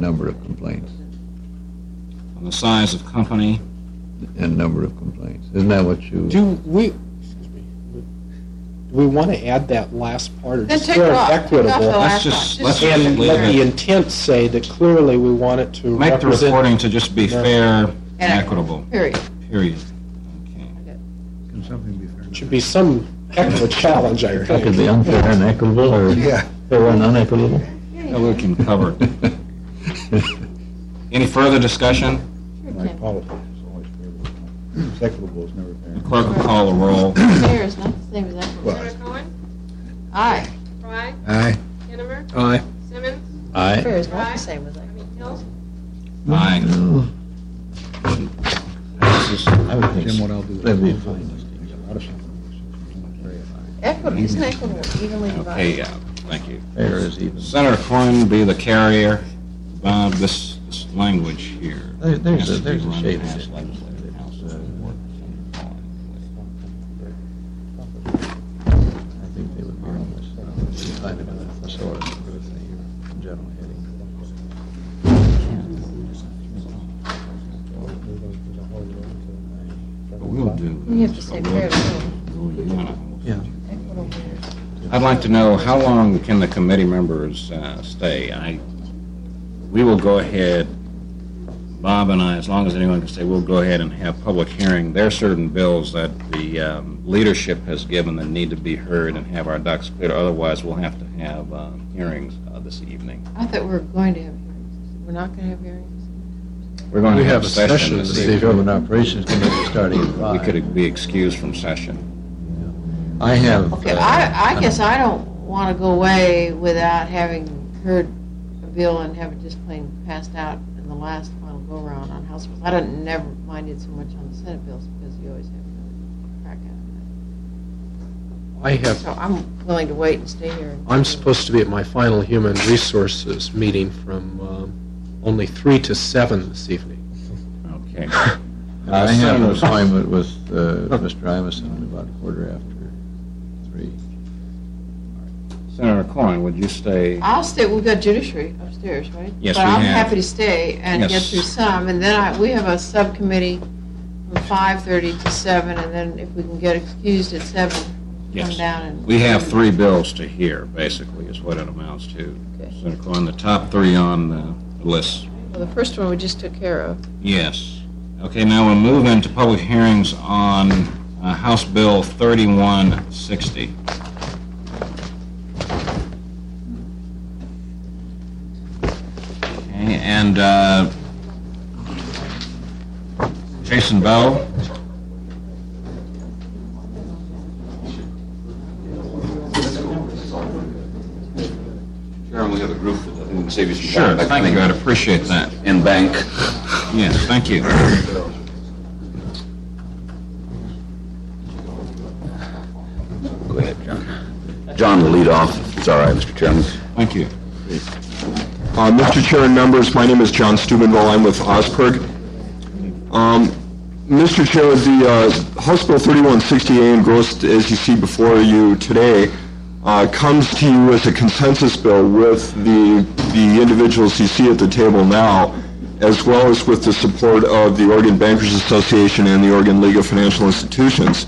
number of complaints. On the size of company. And number of complaints. Isn't that what you... Do we want to add that last part, or just throw equitable? Let's And let the intent say that clearly we want it to make the represent... reporting to just be fair and equitable. Period. Period. Okay. Can something be fair? Should be some heck of a challenge, I That could think. be unfair and equitable, or fair and unequitable. Yeah, we can cover it. Any further discussion? Like politics, it's always favorable. Equitable is never fair. The clerk will call the roll. Fair is not the same as equitable. Senator Cohen? Aye. Fry? Aye. Kinnemer? Aye. Simmons? Aye. Fair is not the same as equitable. Hill? Aye. Passes. I would think Jim, what I'll do is... that'd be fine. Equitable, isn't equitable evenly Okay, divided? yeah, thank you. Fair is even. Senator Coyne be the carrier. Bob, this language here. There's has to a be run shade past of it. legislative House of Work. I think they would be almost kind of in a thesaurus with a general heading. But we'll do. You have to say fair to fair. Yeah. Equitable is... I'd like to know, how long can the committee members stay? We will go ahead, Bob and I, as long as anyone can stay, we'll go ahead and have public hearing. There are certain bills that the leadership has given that need to be heard and have our ducks cleared. Otherwise, we'll have to have hearings this evening. I thought we were going to have hearings. We're not going to have hearings? We're going to We have have a a session session this this evening. The Government Operations Committee starting at 5. We could be excused from session. I have... Okay, I guess I don't want to go away without having heard a bill and have it just plain passed out in the last final go-around on House bills. I don't never minded so much on the Senate bills because you always have a crack at it. So I'm willing to wait and stay here. I'm supposed to be at my final Human Resources meeting from only 3 to 7 this evening. Okay. I have an appointment with Mr. Imeson about 3:15. Senator Coyne, would you stay? I'll stay. We've got judiciary upstairs, right? Yes, but we I'm have. happy to stay and Yes. get through some, and then we have a subcommittee from 5:30 to 7, and then if we can get excused at 7, Yes. come down and. We have 3 bills to hear, basically, is what it amounts to. Okay. Senator Coyne, the top 3 on the list. Well, the first one we just took care of. Yes. Okay, now we'll move into public hearings on House Bill 3160. Okay, and Jason Bell. Chairman, we have a group that can save you some Sure, time. thank you, I'd appreciate that. In bank. Yes, thank you. Go ahead, John. John will lead off. It's all right, Mr. Chairman. Thank you. Mr. Chair and members, my name is John Steubenville. I'm with OSPERG. Mr. Chair, the House Bill 3160A engrossed, as you see before you today, comes to you as a consensus bill with the individuals you see at the table now, as well as with the support of the Oregon Bankers Association and the Oregon League of Financial Institutions.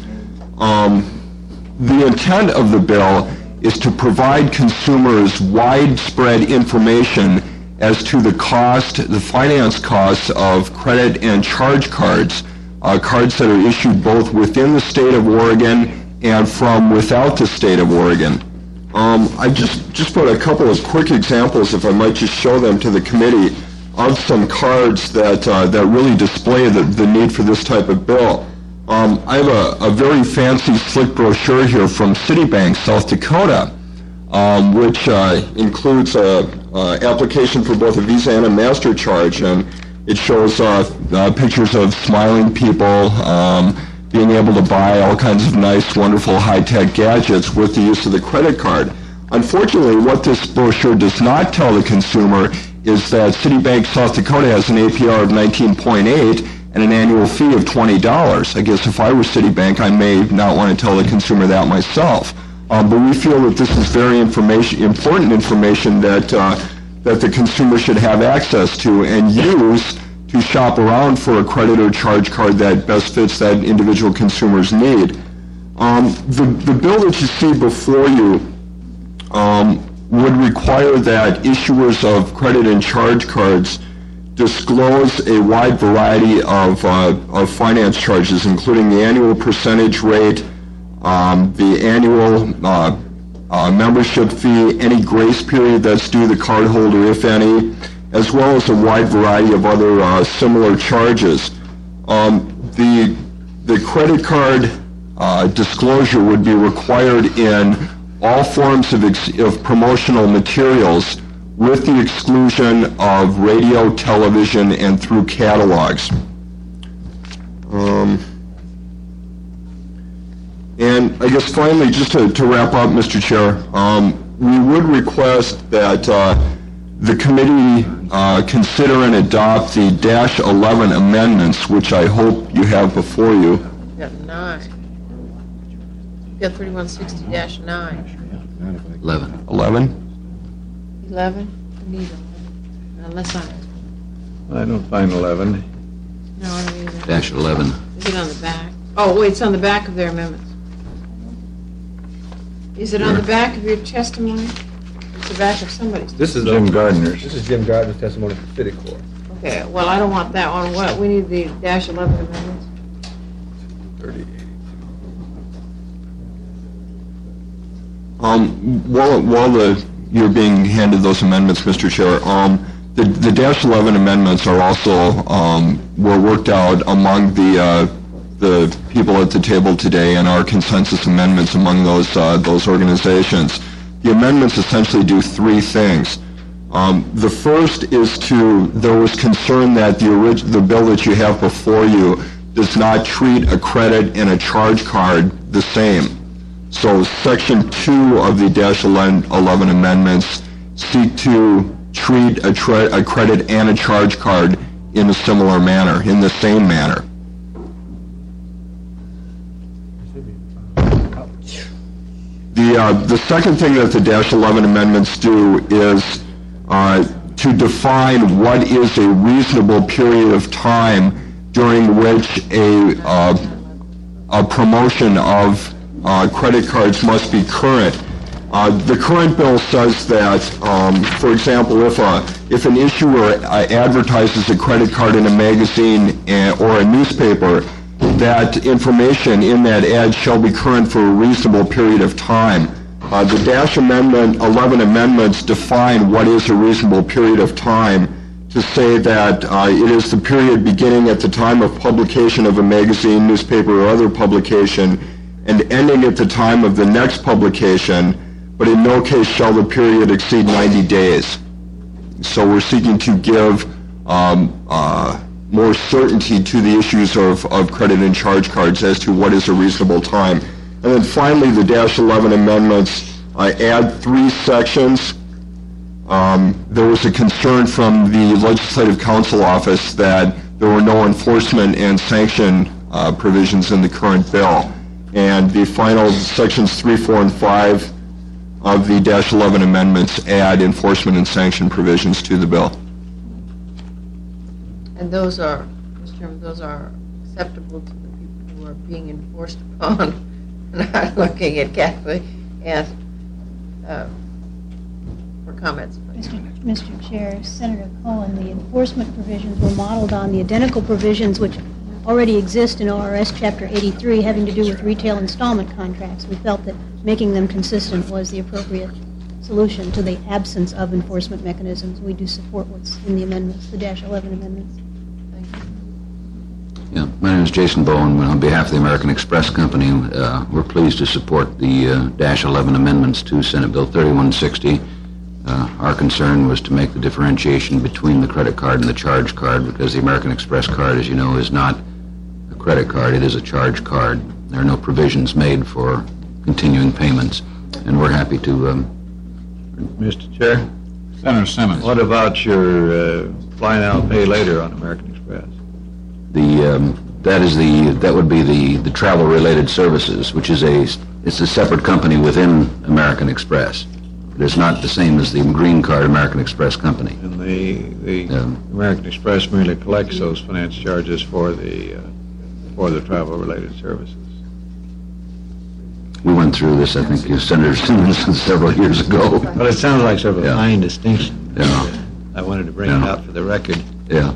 The intent of the bill is to provide consumers widespread information as to the cost, the finance costs of credit and charge cards, cards that are issued both within the state of Oregon and from without the state of Oregon. I just put a couple of quick examples, if I might just show them to the committee, of some cards that really display the need for this type of bill. I have a very fancy, slick brochure here from Citibank, South Dakota, which includes an application for both a Visa and a MasterCharge, and it shows pictures of smiling people being able to buy all kinds of nice, wonderful, high-tech gadgets with the use of the credit card. Unfortunately, what this brochure does not tell the consumer is that Citibank South Dakota has an APR of 19.8 and an annual fee of $20. I guess if I were Citibank, I may not want to tell the consumer that myself. But we feel that this is very important information that that the consumer should have access to and use to shop around for a credit or charge card that best fits that individual consumer's need. The bill that you see before you would require that issuers of credit and charge cards disclose a wide variety of finance charges, including the annual percentage rate, the annual membership fee, any grace period that's due the cardholder, if any, as well as a wide variety of other similar charges. The credit card disclosure would be required in all forms of promotional materials, with the exclusion of radio, television, and through catalogs. And I guess finally, just to wrap up, Mr. Chair, we would request that the committee consider and adopt the -11 amendments, which I hope you have before you. You've got 9. You've got 3160-9. 11. 11? 11? I need 11. Unless I'm, I don't find 11. no, I don't either. Dash 11. Is it on the back? Oh, wait, it's on the back of their amendments. Is it on the back of your testimony? It's the back of somebody's. This is Jim Gardner's. This is Jim Gardner's testimony for City Court. Okay, well, I don't want that one. What, we need the -11 amendments? 38. While you're being handed those amendments, Mr. Chair, the -11 amendments are also were worked out among the people at the table today and are consensus amendments among those organizations. The amendments essentially do three things. The first is there was concern that the bill that you have before you does not treat a credit and a charge card the same. So Section 2 of the -11 amendments seek to treat a credit and a charge card in a similar manner, in the same manner. The second thing that the -11 amendments do is to define what is a reasonable period of time during which a promotion of credit cards must be current. The current bill says that, for example, if an issuer advertises a credit card in a magazine or a newspaper, that information in that ad shall be current for a reasonable period of time. The -11 amendments define what is a reasonable period of time to say that it is the period beginning at the time of publication of a magazine, newspaper, or other publication, and ending at the time of the next publication, but in no case shall the period exceed 90 days. So we're seeking to give more certainty to the issues of credit and charge cards as to what is a reasonable time. And then finally, the -11 amendments add 3 sections. There was a concern from the Legislative Counsel Office that there were no enforcement and sanction provisions in the current bill. And the final sections 3, 4, and 5 of the -11 amendments add enforcement and sanction provisions to the bill. And those are, Mr. Chairman, those are acceptable to the people who are being enforced upon. Not looking at Kathleen and for comments. Mr. Chair, Senator Cohen, the enforcement provisions were modeled on the identical provisions which already exist in ORS Chapter 83 having to do with retail installment contracts. We felt that making them consistent was the appropriate solution to the absence of enforcement mechanisms. We do support what's in the amendments, the -11 amendments. Thank you. Yeah, my name is Jason Bowen. On behalf of the American Express Company, we're pleased to support the -11 amendments to Senate Bill 3160. Our concern was to make the differentiation between the credit card and the charge card, because the American Express card, as you know, is not a credit card, it is a charge card. There are no provisions made for continuing payments, and we're happy to... Mr. Chair, Senator Simmons. what about your buy now, pay later on American Express? That would be the travel-related services, which is it's a separate company within American Express. It is not the same as the green card American Express company. And the Yeah. American Express merely collects those finance charges for the travel-related services. We went through this, I think, Senator Simmons several years ago. Well, it sounds like sort of a Yeah. fine distinction. Yeah. I wanted to bring it Yeah. out for the record. Yeah.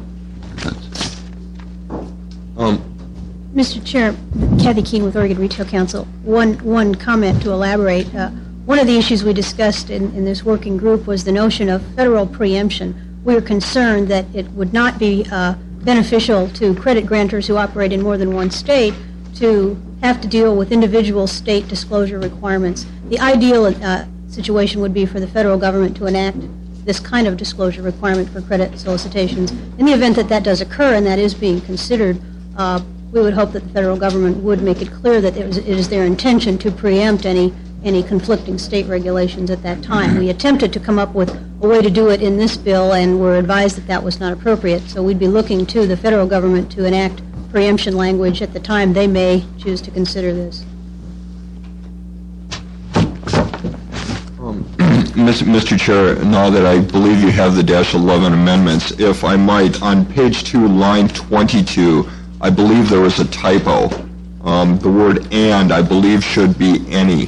Mr. Chair, Kathy Keene with Oregon Retail Council. One comment to elaborate. One of the issues we discussed in this working group was the notion of federal preemption. We are concerned that it would not be beneficial to credit grantors who operate in more than one state to have to deal with individual state disclosure requirements. The ideal situation would be for the federal government to enact this kind of disclosure requirement for credit solicitations. In the event that that does occur and that is being considered, we would hope that the federal government would make it clear that it is their intention to preempt any conflicting state regulations at that time. We attempted to come up with a way to do it in this bill and were advised that that was not appropriate. So we'd be looking to the federal government to enact preemption language at the time they may choose to consider this. Mr. Chair, now that I believe you have the -11 amendments, if I might, on page 2, line 22, I believe there was a typo. The word "and," I believe, should be "any."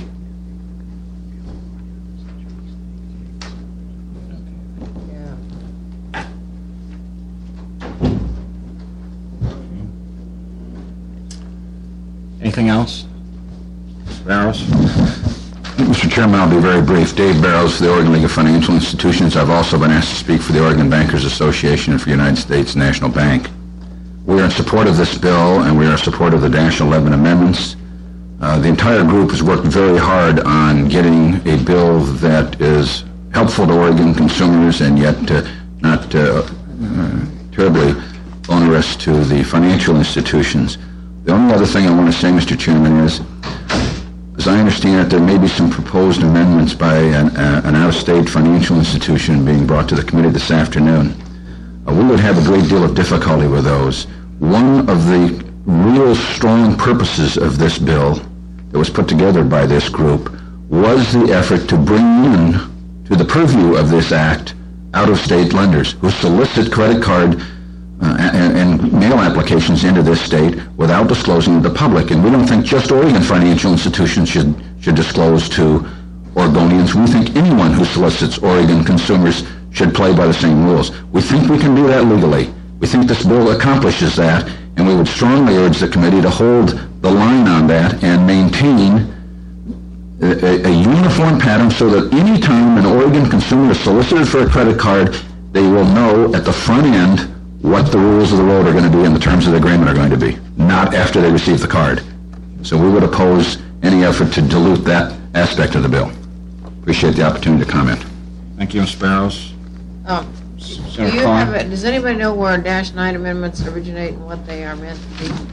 Anything else? Mr. Barrows? Mr. Chairman, I'll be very brief. Dave Barrows for the Oregon League of Financial Institutions. I've also been asked to speak for the Oregon Bankers Association and for United States National Bank. We are in support of this bill, and we are in support of the -11 amendments. The entire group has worked very hard on getting a bill that is helpful to Oregon consumers and yet not terribly onerous to the financial institutions. The only other thing I want to say, Mr. Chairman, is, as I understand it, there may be some proposed amendments by an out-of-state financial institution being brought to the committee this afternoon. We would have a great deal of difficulty with those. One of the real strong purposes of this bill that was put together by this group was the effort to bring in to the purview of this act out-of-state lenders who solicit credit card and mail applications into this state without disclosing to the public. And we don't think just Oregon financial institutions should disclose to Oregonians. We think anyone who solicits Oregon consumers should play by the same rules. We think we can do that legally. We think this bill accomplishes that, and we would strongly urge the committee to hold the line on that and maintain a uniform pattern so that any time an Oregon consumer is solicited for a credit card, they will know at the front end what the rules of the road are going to be and the terms of the agreement are going to be, not after they receive the card. So we would oppose any effort to dilute that aspect of the bill. Appreciate the opportunity to comment. Thank you, Mr. Barrows. Do you have it? Does anybody know where -9 amendments originate and what they are meant to be?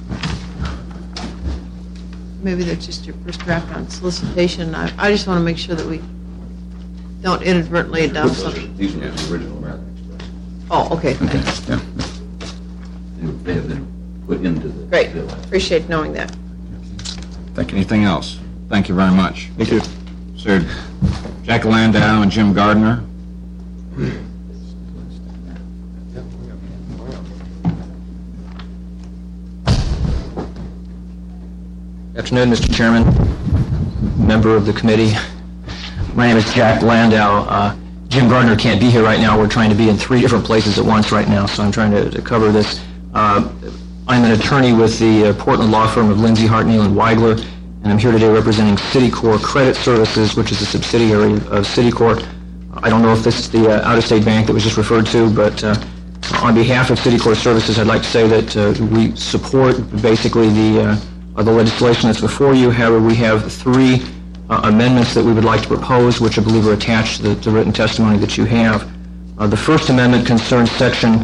Maybe that's just your first draft on solicitation. I just want to make sure that we don't inadvertently adopt something. These are the original American Express. Oh, okay. Okay, yeah. They have been put into the Great. bill. Appreciate knowing that. Thank you. Anything else? Thank you very much. Thank you. Sir Jack Landau and Jim Gardner. Afternoon, Mr. Chairman, member of the committee. My name is Jack Landau. Jim Gardner can't be here right now. We're trying to be in 3 different places at once right now, so I'm trying to cover this. I'm an attorney with the Portland law firm of Lindsay, Hart, Neal & Weigler, and I'm here today representing Citicorp Credit Services, which is a subsidiary of Citicorp. I don't know if this is the out-of-state bank that was just referred to, but on behalf of Citicorp Services, I'd like to say that we support basically the legislation that's before you. However, we have 3 amendments that we would like to propose, which I believe are attached to the written testimony that you have. The first amendment concerns Section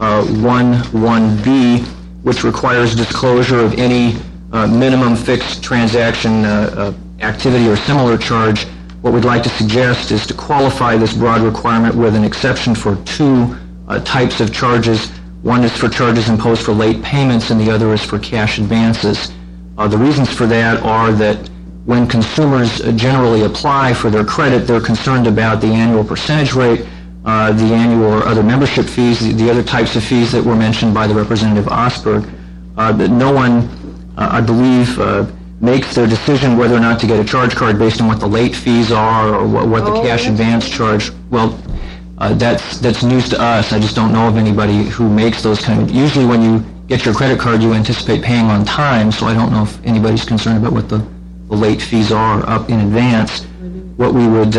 11B, which requires disclosure of any minimum fixed transaction activity or similar charge. What we'd like to suggest is to qualify this broad requirement with an exception for 2 types of charges. One is for charges imposed for late payments, and the other is for cash advances. The reasons for that are that when consumers generally apply for their credit, they're concerned about the annual percentage rate, the annual or other membership fees, the other types of fees that were mentioned by the Representative Osberg. That no one, I believe, makes their decision whether or not to get a charge card based on what the late fees are or what the cash advance charge. Well, that's news to us. I just don't know of anybody who makes those kind of. Usually, when you get your credit card, you anticipate paying on time. So I don't know if anybody's concerned about what the late fees are up in advance. What we would.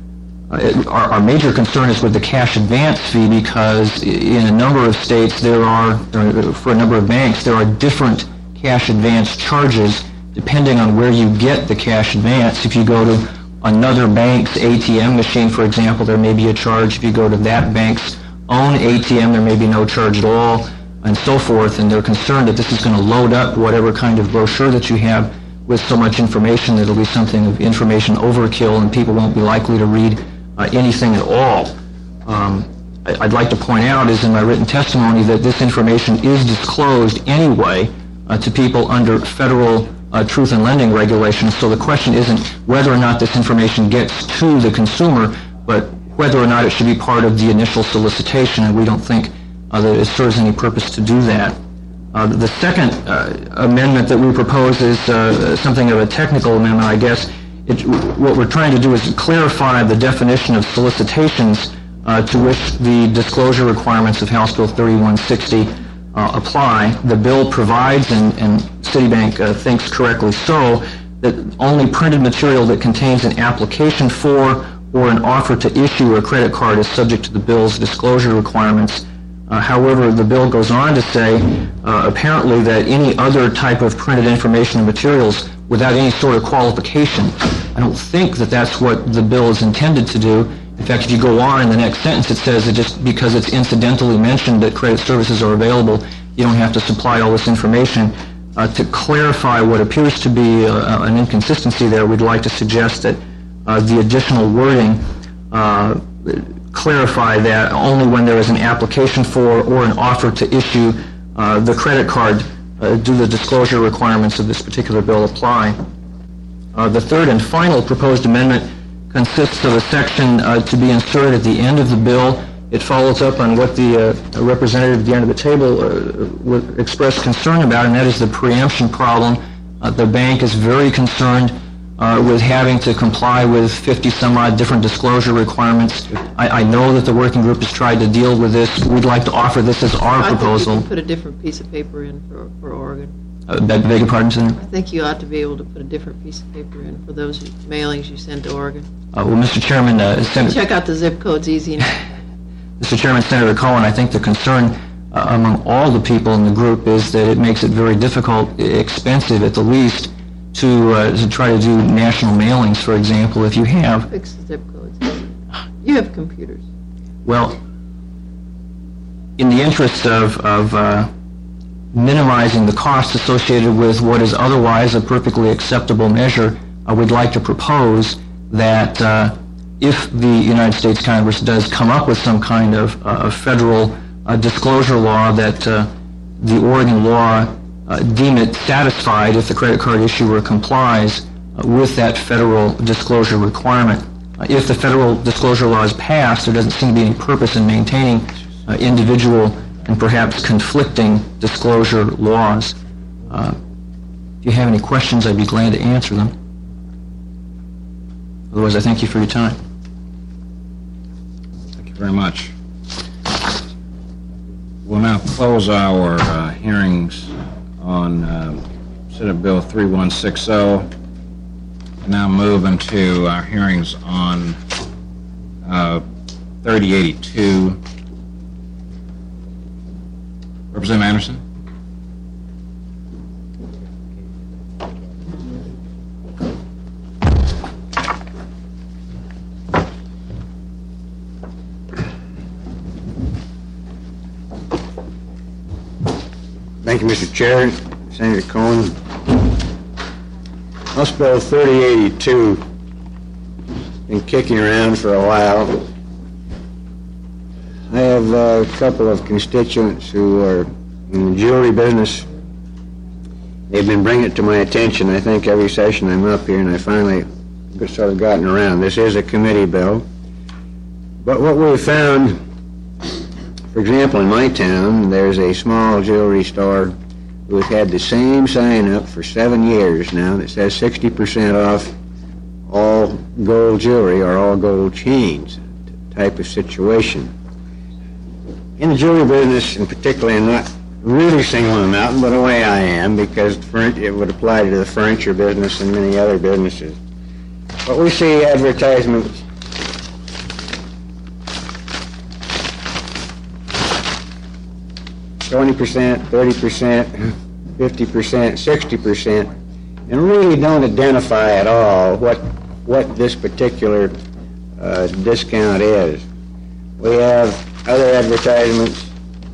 Our major concern is with the cash advance fee, because in a number of states for a number of banks, there are different cash advance charges depending on where you get the cash advance. If you go to another bank's ATM machine, for example, there may be a charge. If you go to that bank's own ATM, there may be no charge at all, and so forth. And they're concerned that this is going to load up whatever kind of brochure that you have with so much information that it'll be something of information overkill, and people won't be likely to read anything at all. I'd like to point out, is in my written testimony, that this information is disclosed anyway to people under federal truth in lending regulations. So the question isn't whether or not this information gets to the consumer, but whether or not it should be part of the initial solicitation, and we don't think that it serves any purpose to do that. The second amendment that we propose is something of a technical amendment, I guess. What we're trying to do is clarify the definition of solicitations to which the disclosure requirements of House Bill 3160 apply. The bill provides, and Citibank thinks correctly so, that only printed material that contains an application for or an offer to issue a credit card is subject to the bill's disclosure requirements. However, the bill goes on to say, apparently, that any other type of printed information and materials without any sort of qualification. I don't think that that's what the bill is intended to do. In fact, if you go on in the next sentence, it says that just because it's incidentally mentioned that credit services are available, you don't have to supply all this information. To clarify what appears to be an inconsistency there, we'd like to suggest that the additional wording clarify that only when there is an application for or an offer to issue the credit card do the disclosure requirements of this particular bill apply. The third and final proposed amendment consists of a section to be inserted at the end of the bill. It follows up on what the representative at the end of the table expressed concern about, and that is the preemption problem. The bank is very concerned with having to comply with 50-some-odd different disclosure requirements. I know that the working group has tried to deal with this. We'd like to offer this as our proposal. I think you can put a different piece of paper in for Oregon. Beg your pardon, Senator? I think you ought to be able to put a different piece of paper in for those mailings you send to Oregon. Well, Mr. Chairman, check out the zip codes easy enough. Mr. Chairman, Senator Cohen, I think the concern among all the people in the group is that it makes it very difficult, expensive at the least, to try to do national mailings, for example, if you have... Fix the zip codes. You have computers. Well, in the interest of minimizing the costs associated with what is otherwise a perfectly acceptable measure, we'd like to propose that if the United States Congress does come up with some kind of federal disclosure law, that the Oregon law deem it satisfied if the credit card issuer complies with that federal disclosure requirement. If the federal disclosure law is passed, there doesn't seem to be any purpose in maintaining individual and perhaps conflicting disclosure laws. If you have any questions, I'd be glad to answer them. Otherwise, I thank you for your time. Thank you very much. We'll now close our hearings on Senate Bill 3160, and now move into our hearings on 3082. Representative Anderson? Thank you, Mr. Chair. Senator Cohen. House Bill 3082 been kicking around for a while. I have a couple of constituents who are in the jewelry business, they've been bringing it to my attention, I think, every session I'm up here, and I finally sort of gotten around. This is a committee bill. But what we found, for example, in my town, there's a small jewelry store who has had the same sign up for 7 years now that says 60% off all gold jewelry or all gold chains type of situation. In the jewelry business in particular, I'm not really singling them out, but the way I am, because it would apply to the furniture business and many other businesses. But we see advertisements %, 30%, 50%, 60%, and really don't identify at all what this particular discount is. We have other advertisements,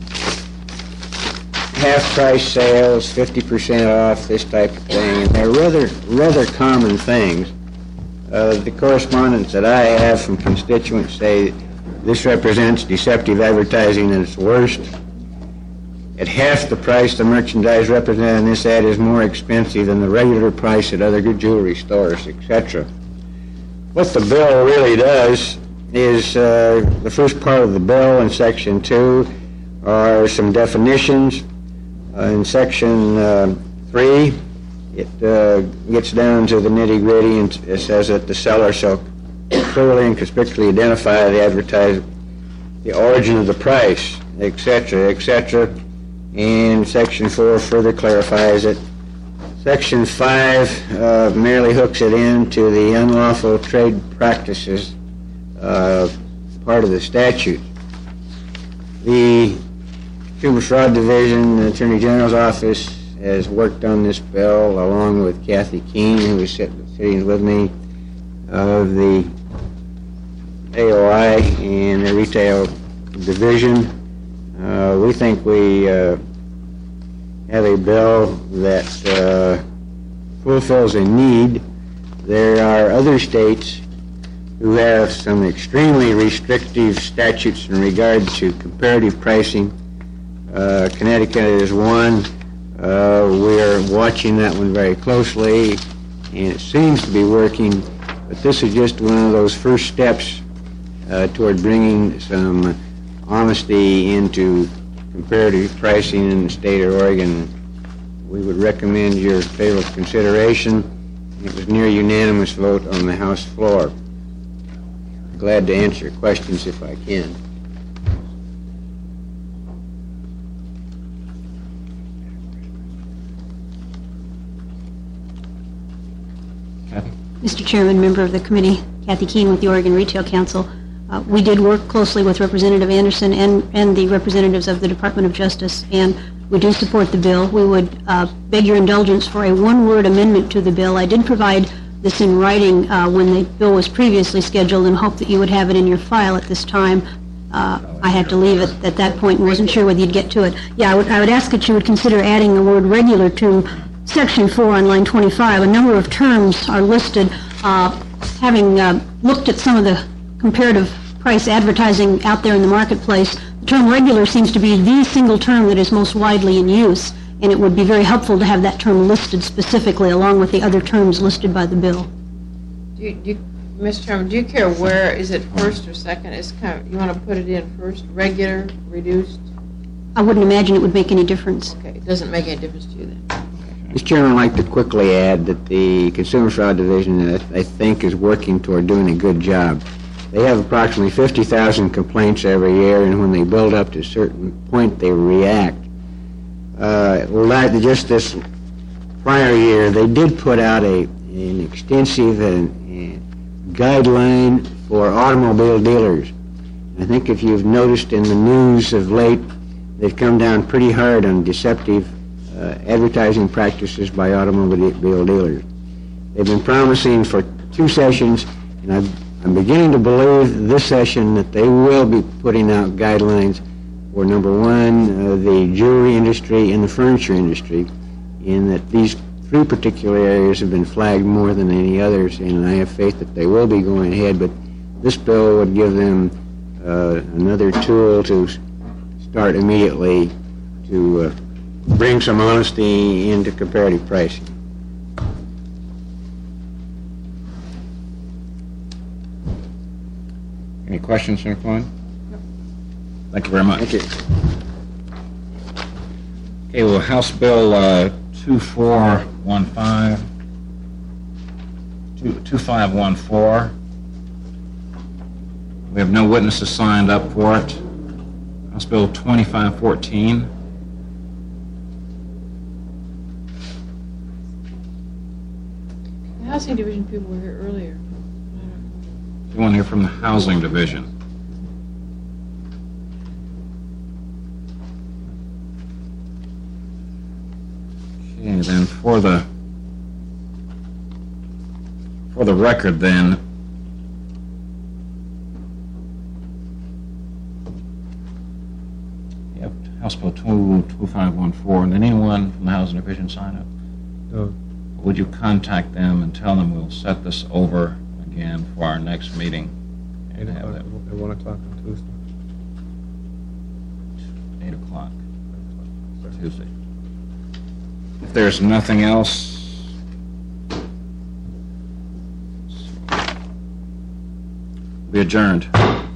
half-price sales, 50% off, this type of thing, and they're rather common things. The correspondence that I have from constituents say this represents deceptive advertising at its worst. At half the price the merchandise represented in this ad is more expensive than the regular price at other jewelry stores, etc. What the bill really does is the first part of the bill in Section 2 are some definitions. In Section 3, it gets down to the nitty-gritty, and it says that the seller shall clearly and conspicuously identify the origin of the price, etc., etc. And Section 4 further clarifies it. Section 5 merely hooks it into the unlawful trade practices part of the statute. The Consumer Fraud Division, the Attorney General's Office, has worked on this bill along with Kathy Keene, who is sitting with me, of the AOI and the Retail Division. We think we have a bill that fulfills a need. There are other states who have some extremely restrictive statutes in regard to comparative pricing. Connecticut is one. We're watching that one very closely, and it seems to be working, but this is just one of those first steps toward bringing some honesty into comparative pricing in the state of Oregon. We would recommend your favorable consideration. It was near unanimous vote on the House floor. Glad to answer questions if I can. Mr. Chairman, member of the committee, Kathy Keene with the Oregon Retail Council. We did work closely with Representative Anderson and the representatives of the Department of Justice, and we do support the bill. We would beg your indulgence for a one-word amendment to the bill. I did provide this in writing when the bill was previously scheduled and hope that you would have it in your file at this time. I had to leave it at that point and wasn't sure whether you'd get to it. Yeah, I would ask that you would consider adding the word regular to Section 4 on line 25. A number of terms are listed. Having looked at some of the comparative price advertising out there in the marketplace, the term regular seems to be the single term that is most widely in use, and it would be very helpful to have that term listed specifically along with the other terms listed by the bill. Mr. Chairman, do you care where, is it first or second? It's kind of, you want to put it in first, regular, reduced? I wouldn't imagine it would make any difference. Okay, it doesn't make any difference to you then. Mr. Chairman, I'd like to quickly add that the Consumer Fraud Division, I think, is working toward doing a good job. They have approximately 50,000 complaints every year, and when they build up to a certain point, they react. Just this prior year, they did put out an extensive guideline for automobile dealers. I think if you've noticed in the news of late, they've come down pretty hard on deceptive advertising practices by automobile dealers. They've been promising for 2 sessions, and I'm beginning to believe this session that they will be putting out guidelines for, number one, the jewelry industry and the furniture industry, in that these 3 particular areas have been flagged more than any others, and I have faith that they will be going ahead, but this bill would give them another tool to start immediately to bring some honesty into comparative pricing. Any questions, Senator Klein? Thank you very much. Thank you. Okay, well, House Bill 2514. We have no witnesses signed up for it. House Bill 2514. The Housing Division people were here earlier. Anyone here from the Housing Division? Okay, then for the record, then, yep, House Bill 2514. And then anyone from the Housing Division sign up? No. Would you contact them and tell them we'll set this over again for our next meeting? And have that At 1 o'clock on Tuesday. 8 o'clock Tuesday. If there's nothing else, be adjourned.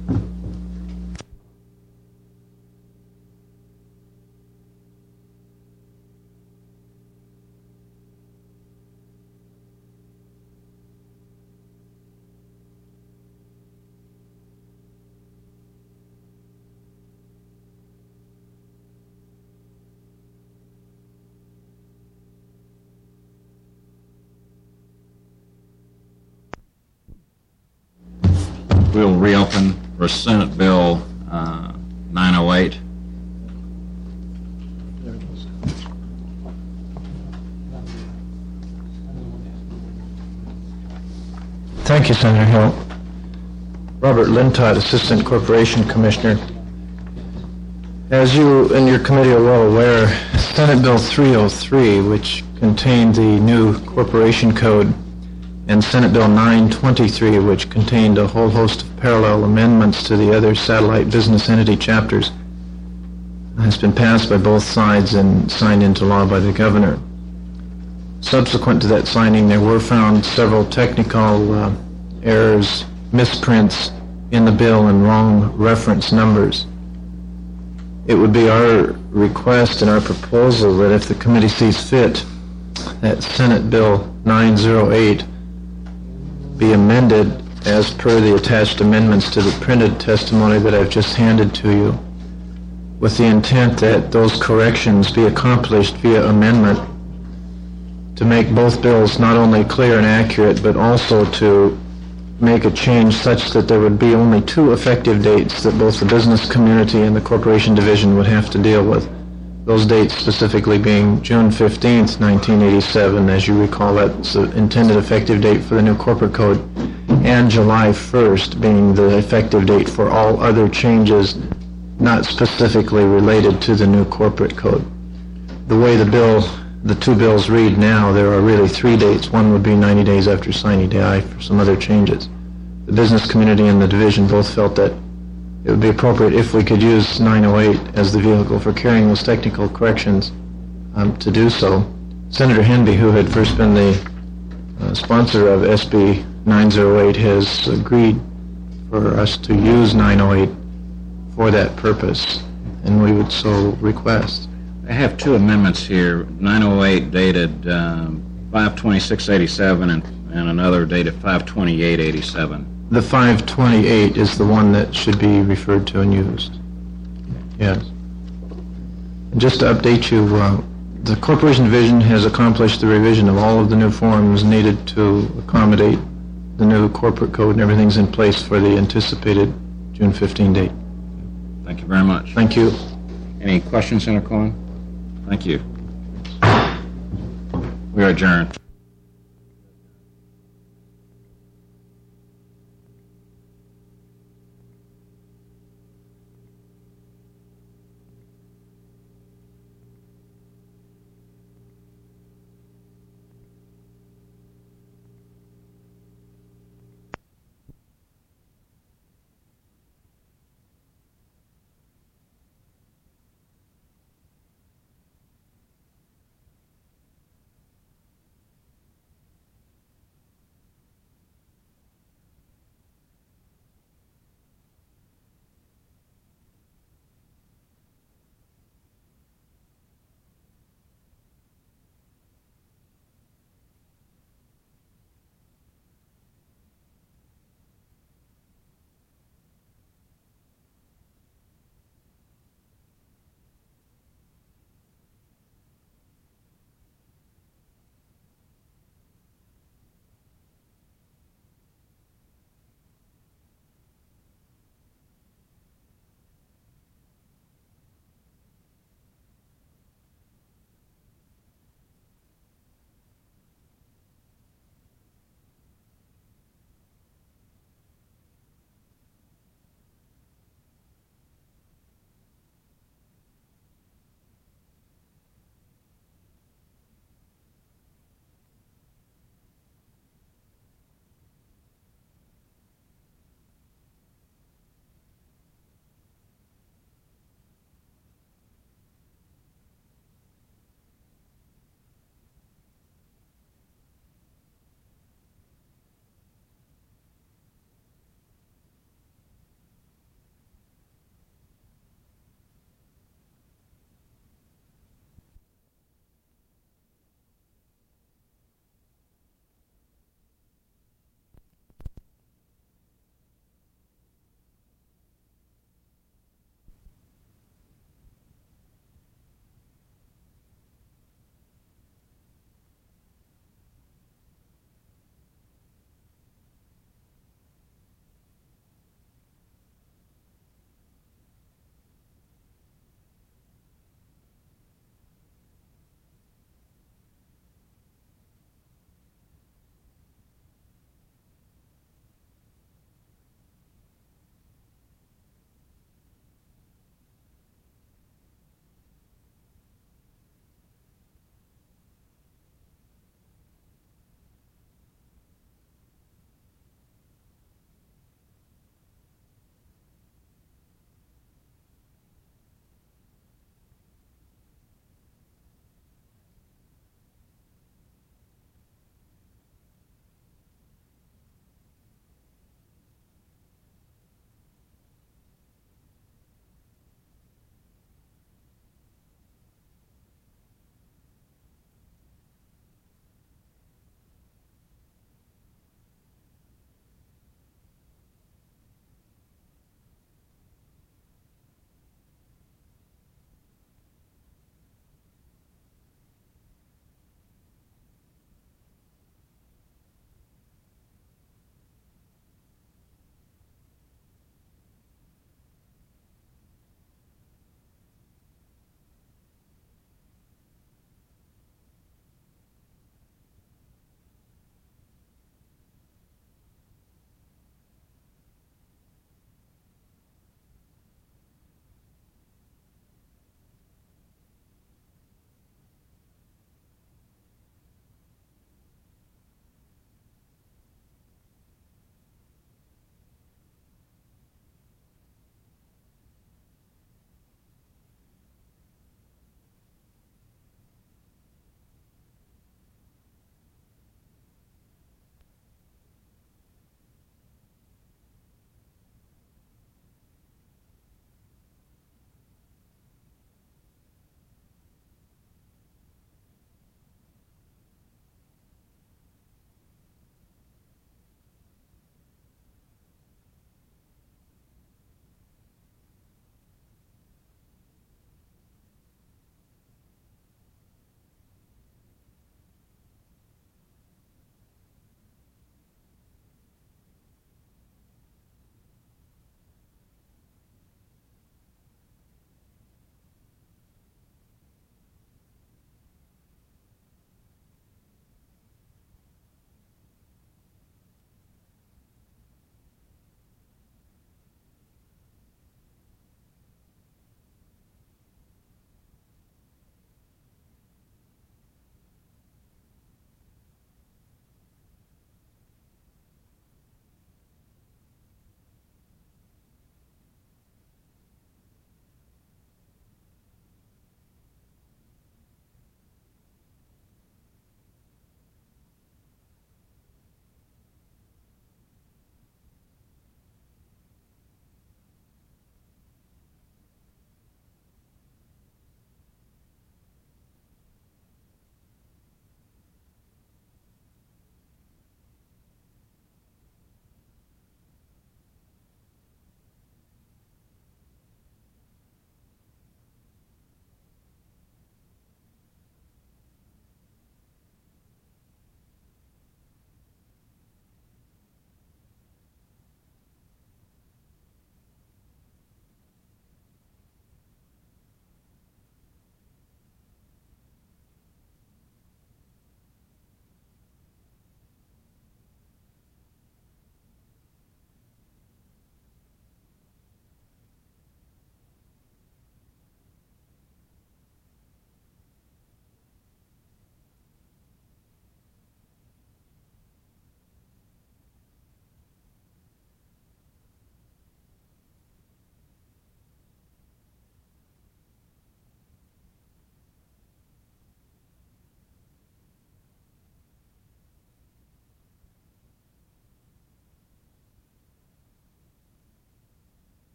We'll reopen for Senate Bill 908. Thank you, Senator Hill. Robert Lintott, Assistant Corporation Commissioner. As you and your committee are well aware, Senate Bill 303, which contained the new corporation code, and Senate Bill 923, which contained a whole host of parallel amendments to the other satellite business entity chapters, has been passed by both sides and signed into law by the governor. Subsequent to that signing, there were found several technical errors, misprints in the bill, and wrong reference numbers. It would be our request and our proposal that if the committee sees fit, that Senate Bill 908 be amended as per the attached amendments to the printed testimony that I've just handed to you, with the intent that those corrections be accomplished via amendment to make both bills not only clear and accurate, but also to make a change such that there would be only two effective dates that both the business community and the corporation division would have to deal with. Those dates specifically being June 15th, 1987, as you recall, that's the intended effective date for the new corporate code, and July 1st being the effective date for all other changes not specifically related to the new corporate code. The way the two bills read now, there are really three dates. One would be 90 days after sine die for some other changes. The business community and the division both felt that it would be appropriate if we could use 908 as the vehicle for carrying those technical corrections to do so. Senator Henby, who had first been the sponsor of SB 908, has agreed for us to use 908 for that purpose, and we would so request. I have two amendments here, 908 dated 5/26/87 and another dated 5/28/87. The 528 is the one that should be referred to and used. Yes. And just to update you, the Corporation Division has accomplished the revision of all of the new forms needed to accommodate the new corporate code, and everything's in place for the anticipated June 15 date. Thank you very much. Thank you. Any questions, Senator Cohen? Thank you. We are adjourned.